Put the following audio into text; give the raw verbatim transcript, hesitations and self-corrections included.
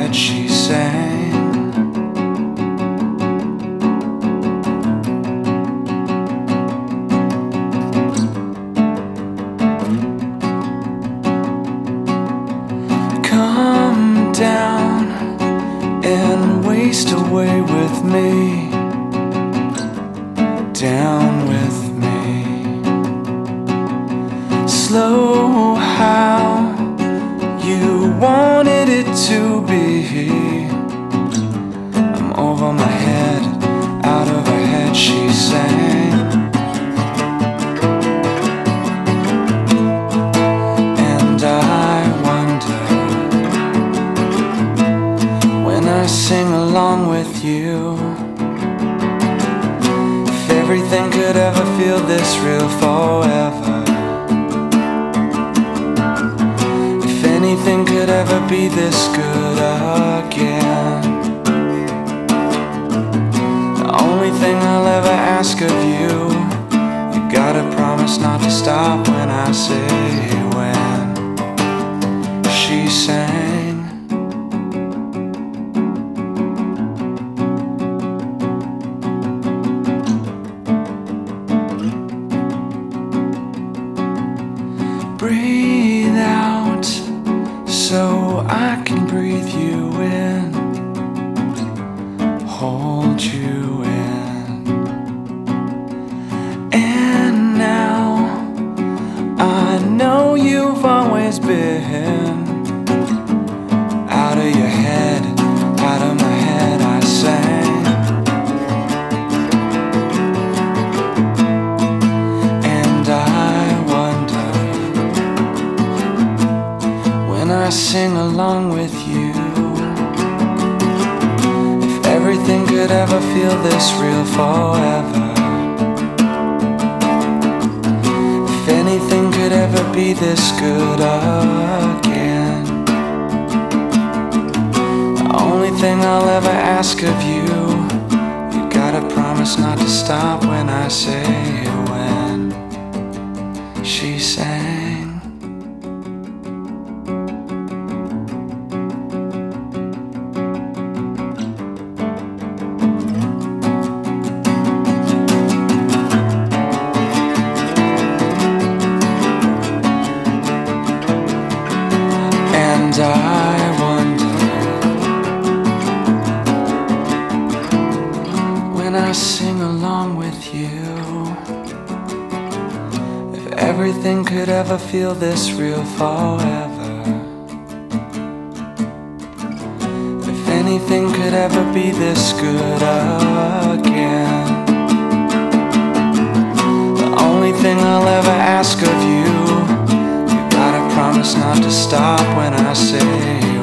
head she sang. Come down and waste away with me, down with me. Slow how you wanted it to be. I'm over my head, out of her head she sang. And I wonder, when I sing along with you, if everything could ever feel this real forever. Anything could ever be this good again. The only thing I'll ever ask of you, you gotta promise not to stop when I say when. She sang. Breathe out so I can breathe you in, hold you in. And now I know you've always been out of your head, out of my head I sang. And I wonder, when I sing along with you, if everything could ever feel this real forever. If anything could ever be this good again. The only thing I'll ever ask of you, you gotta promise not to stop when I say when. She sang. And I wonder, when I sing along with you, if everything could ever feel this real forever. If anything could ever be this good again. The only thing I'll ever ask of you, promise not to stop when I say